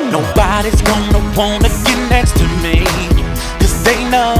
Nobody's gonna wanna get next to me, 'cause they know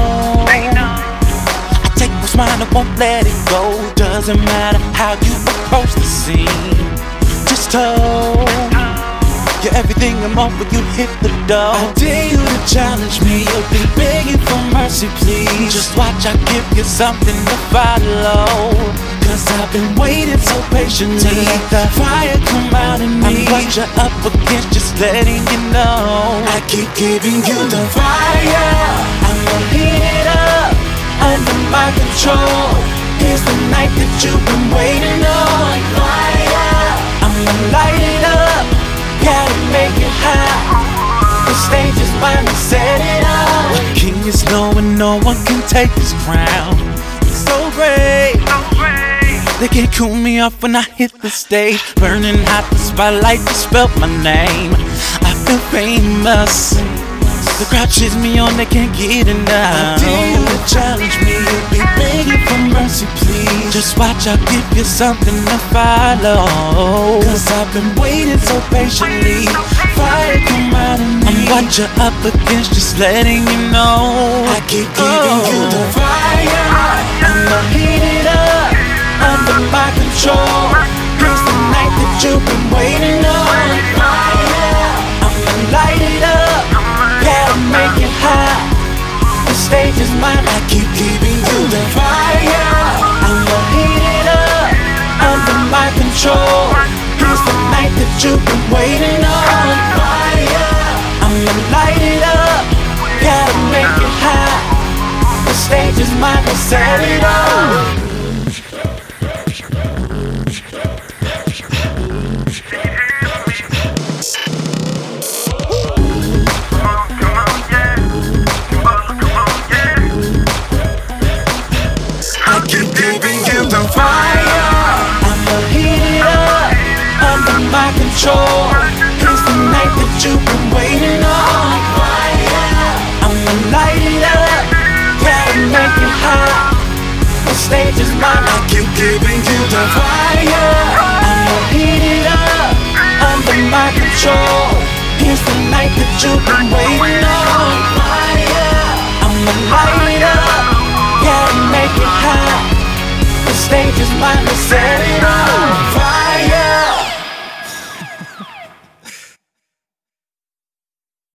I take what's mine and won't let it go. Doesn't matter how you approach the scene, just told you're everything and more when you hit the door. I dare you to challenge me, you'll be begging for mercy, please. Just watch, I give you something to follow, 'cause I've been waiting so patiently. Let the fire come out in me. I'm what you're up against, just letting you know. I keep giving you the fire, I'ma heat it up under my control. Here's the night that you've been waiting on. Fire, I'ma light it up, gotta make it hot. The stage is mine, to set it up. The king is knowing no one can take his crown. It's so great, they can't cool me off when I hit the stage. Burning hot, the spotlight just spelled my name. I feel famous, the crowd cheers me on, they can't get enough. I dare you to challenge me, you'll be begging for mercy, please. Just watch, I'll give you something to follow, 'cause I've been waiting so patiently. Fire come out of me. I'm what you're up against, just letting you know. I keep giving you the fire, I'ma heat it up under my control. Here's the night that you've been waiting on. Fire, I'ma light it up, gotta make it hot. The stage is mine, I keep giving you the fire. I'ma heat it up under my control. Here's the night that you've been waiting on. Fire, I'ma light it up, gotta make it hot. The stage is mine, to set it up. Fire, I'ma heat it up under my control. Here's the night that you've been waiting on. Fire, I'ma light it up, gotta make it hot. The stage is mine, I keep giving you the fire. I'ma heat it up under my control. Here's the night that you've been waiting on. Fire, I'ma light it up, gotta make it hot. The stage is mine, to set it on fire.